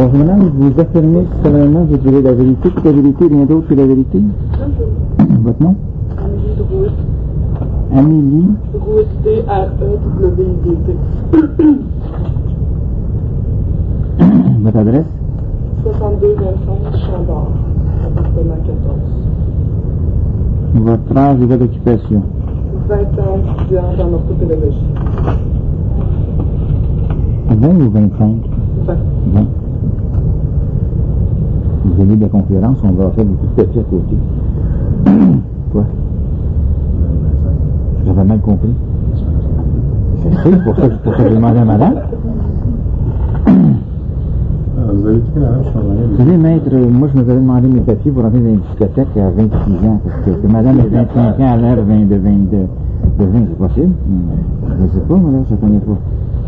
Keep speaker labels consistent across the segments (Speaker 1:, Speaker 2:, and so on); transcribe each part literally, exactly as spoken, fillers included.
Speaker 1: Alors, madame, vous affirmez solennellement que vous direz la vérité, toute la vérité, rien d'autre que la vérité? Votre nom?
Speaker 2: Amélie Drouet.
Speaker 1: Amélie
Speaker 2: Drouet, D R E W I D T.
Speaker 1: Votre adresse?
Speaker 2: soixante-deux vingt-cinq Chambord, appartement quatorze.
Speaker 1: Votre âge et votre occupation?
Speaker 2: vingt ans étudiante en orthopédagogie.
Speaker 1: vingt ou vingt-cinq?
Speaker 2: vingt.
Speaker 1: vingt. Vous avez de la conférence, on va faire beaucoup de papier à côté. Quoi? J'avais mal compris. C'est pour ça, pour ça que j'ai demandé à madame.
Speaker 3: Vous avez quitté la même chambre.
Speaker 1: Vous savez, maître, moi je me avais demandé mes papiers pour entrer dans une discothèque à vingt-six ans, parce que, que madame a vingt-cinq ans à l'heure vingt, de vingt, de, de vingt, c'est possible? Je ne sais pas, moi là, je ne connais pas.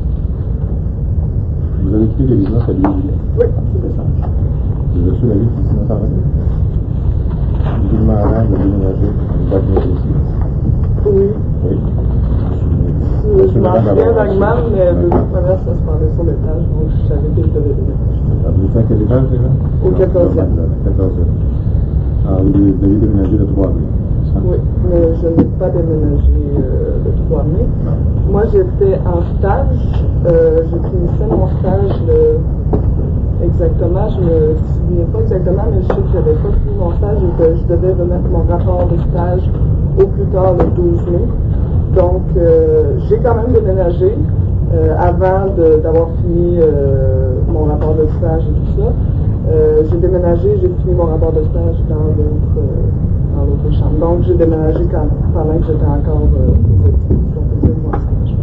Speaker 3: Vous avez quitté l'église à l'île.
Speaker 2: Oui, c'est ça.
Speaker 3: Vous avez reçu la liste ici dans sa revue? Vous avez demandé de déménager, vous avez bien ici.
Speaker 2: Oui.
Speaker 3: Oui.
Speaker 2: Je m'en souviens vaguement, mais le première, ça se passait sur l'étage, donc je savais que je devais déménager.
Speaker 3: Vous étiez à quel étage déjà?
Speaker 2: Au quatorzième.
Speaker 3: quatorzième. Alors, vous deviez déménager le trois mai.
Speaker 2: Oui, mais je n'ai pas déménagé euh, le trois mai.
Speaker 3: Non.
Speaker 2: Moi, j'étais en stage. Euh, je finissais mon stage le... exactement. Je ne me souviens pas exactement, mais je sais que je n'avais pas fini mon stage et que je devais remettre mon rapport de stage au plus tard le douze mai. Donc, euh, j'ai quand même déménagé euh, avant de, d'avoir fini euh, mon rapport de stage et tout ça. Euh, j'ai déménagé, j'ai fini mon rapport de stage dans l'autre, euh, dans l'autre chambre. Donc, j'ai déménagé quand, pendant que j'étais encore euh, aux études, si on peut dire, mon stage.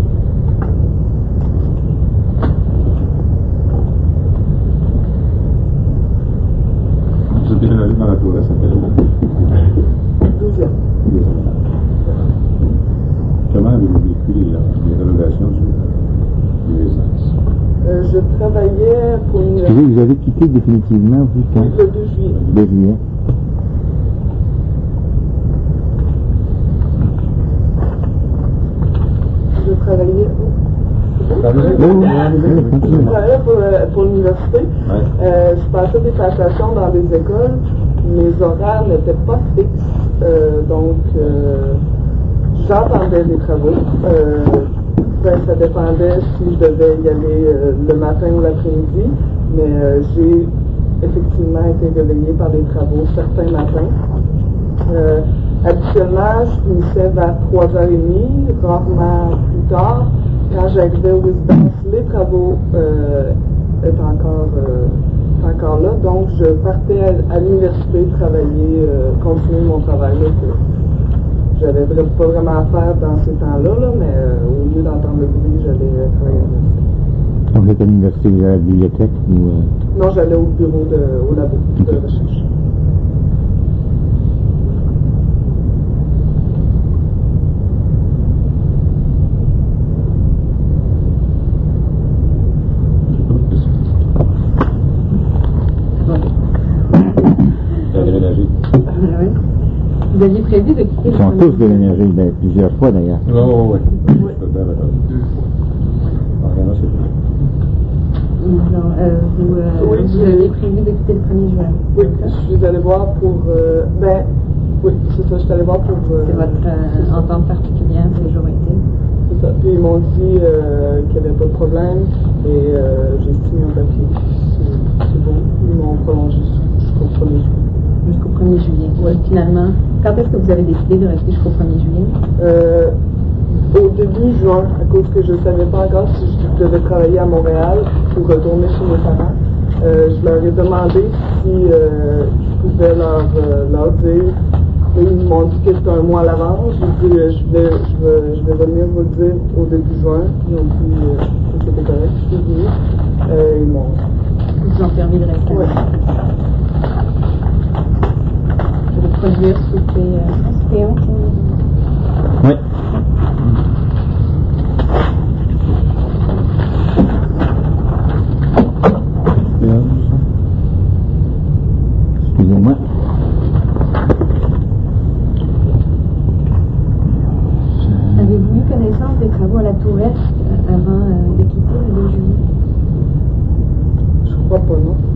Speaker 3: Vous avez déménagé dans la tourette, ça fait longtemps.
Speaker 2: douzième.
Speaker 3: Comment avez-vous vécu les, les rénovations du, des résidences?
Speaker 2: Euh, je travaillais pour une...
Speaker 1: Excusez, vous avez quitté définitivement, vous, quand?
Speaker 2: Le deux juillet.
Speaker 1: deux juillet.
Speaker 2: Je travaillais...
Speaker 1: Oui, oui, oui,
Speaker 2: Je travaillais pour, pour l'université.
Speaker 3: Ouais.
Speaker 2: Euh, je passais des passations dans des écoles. Mes horaires n'étaient pas fixes. Euh, donc, euh, j'entendais les travaux. Euh, ben, ça dépendait si je devais y aller euh, le matin ou l'après-midi. Mais euh, j'ai effectivement été réveillée par des travaux certains matins. Euh, habituellement, je finissais vers trois heures trente, rarement plus tard. Quand j'arrivais aux résidences, les travaux euh, étaient encore, euh, encore là. Donc, je partais à, à l'université travailler, euh, continuer mon travail là, que j'avais pas vraiment à faire dans ces temps-là, là, mais euh, au lieu d'entendre le bruit, j'allais euh, travailler à l'université.
Speaker 1: Donc, vous êtes à l'université, à la bibliothèque ou... Euh...
Speaker 2: Non, j'allais au bureau, de, au labo de
Speaker 1: Okay.
Speaker 2: recherche.
Speaker 3: Vous avez déménagé?
Speaker 4: Oui. Vous aviez prévu de quitter
Speaker 1: Ils
Speaker 4: le
Speaker 1: sont
Speaker 4: premier
Speaker 1: tous déménagés ben, plusieurs fois, d'ailleurs.
Speaker 3: Oui, oui, oui. Oui. Rien, c'est tout.
Speaker 4: Non, euh, vous, euh,
Speaker 2: Oui,
Speaker 4: vous
Speaker 2: j'ai-
Speaker 4: avez prévu de quitter le premier juin.
Speaker 2: Oui, je suis allée voir pour... Euh, ben, oui, c'est ça, je suis allée voir pour... Euh,
Speaker 4: C'est votre euh, entente particulière de jour été.
Speaker 2: C'est ça. Puis ils m'ont dit euh, qu'il n'y avait pas de problème et euh, j'ai signé un papier. C'est, c'est bon. Ils m'ont prolongé jusqu'au premier juillet.
Speaker 4: Jusqu'au premier juillet.
Speaker 2: Oui.
Speaker 4: Finalement, quand est-ce que vous avez décidé de rester jusqu'au premier juillet?
Speaker 2: Euh, au début juin, à cause que je ne savais pas encore si je devais travailler à Montréal ou retourner chez mes parents, euh, je leur ai demandé si euh, je pouvais leur, euh, leur dire. Et ils m'ont dit que c'était un mois à l'avance. J'ai dit euh, je, vais, je, vais, je vais venir vous le dire au début juin. Ils ont dit euh, que c'était correct. Je suis venue. Euh, ils m'ont.
Speaker 4: Ils vous ont permis de rester.
Speaker 2: Ouais.
Speaker 4: De produire sous tes euh, Théo,
Speaker 1: Oui. Excusez-moi.
Speaker 4: Avez-vous eu connaissance des travaux à la Tour Est euh, avant euh, de quitter le deux juillet?
Speaker 2: Je crois pas, non.